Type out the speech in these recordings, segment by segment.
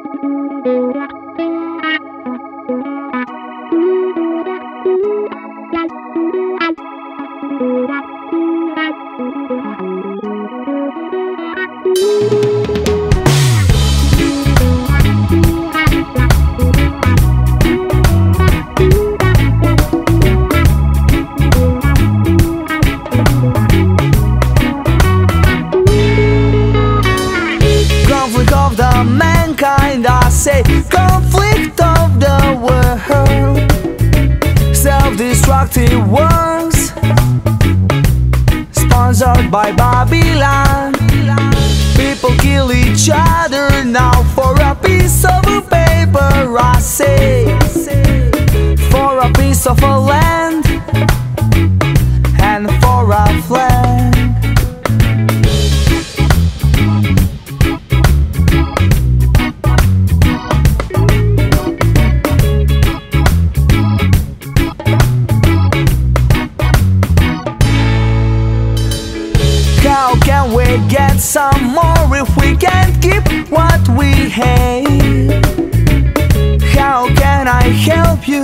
Conflict of the mankind, I say, conflict of the world. Self-destructive wars sponsored by Babylon. People kill each other now for a piece of paper, I say, for a piece of a land and for a flag. How can we get some more if we can't keep what we hate? How can I help you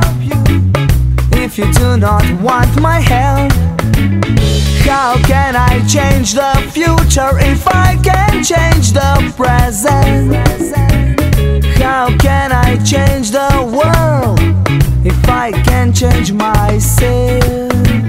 if you do not want my help? How can I change the future if I can change the present? How can I change the world if I can change myself?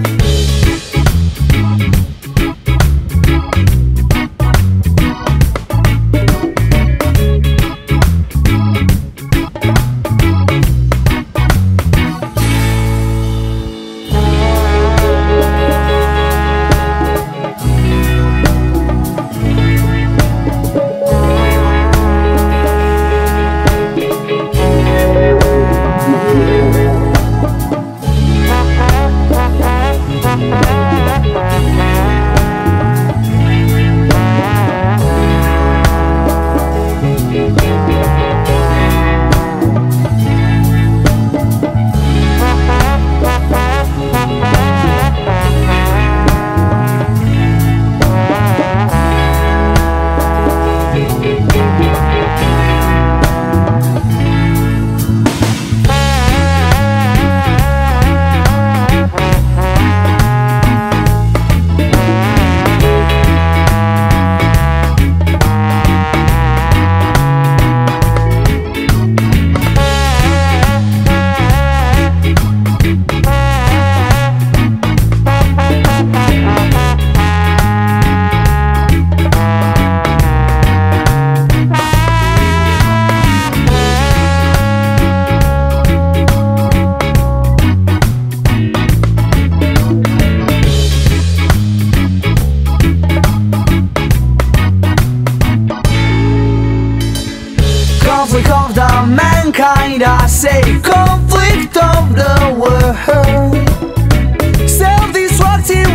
Conflict of the mankind, I say, conflict of the world. Self-destructive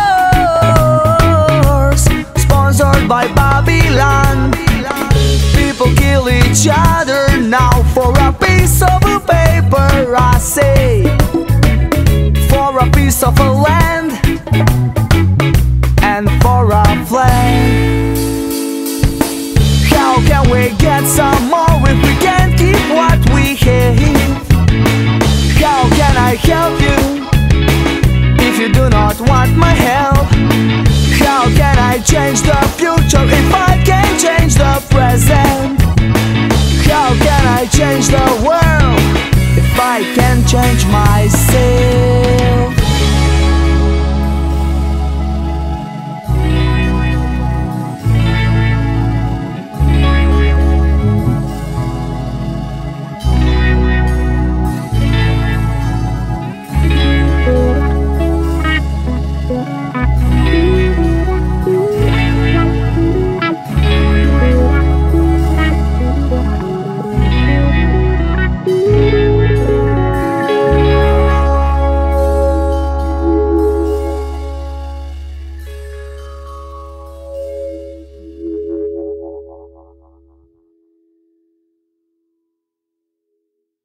wars sponsored by Babylon. People kill each other now for a piece of paper, I say, for a piece of a land and for a flag. How can we get some more if we can't keep what we hate? How can I help you if you do not want my help? How can I change the future if I can't change the